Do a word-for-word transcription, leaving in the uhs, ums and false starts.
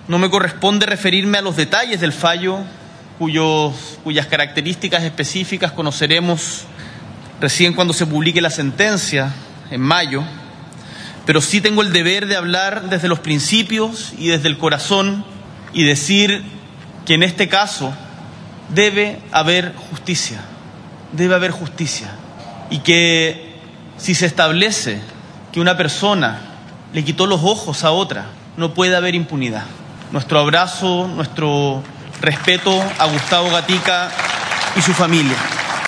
No me corresponde referirme a los detalles del fallo, cuyos, cuyas características específicas conoceremos recién cuando se publique la sentencia, en mayo, pero sí tengo el deber de hablar desde los principios y desde el corazón y decir que en este caso debe haber justicia, debe haber justicia, y que si se establece que una persona le quitó los ojos a otra, no puede haber impunidad. Nuestro abrazo, nuestro respeto a Gustavo Gatica y su familia.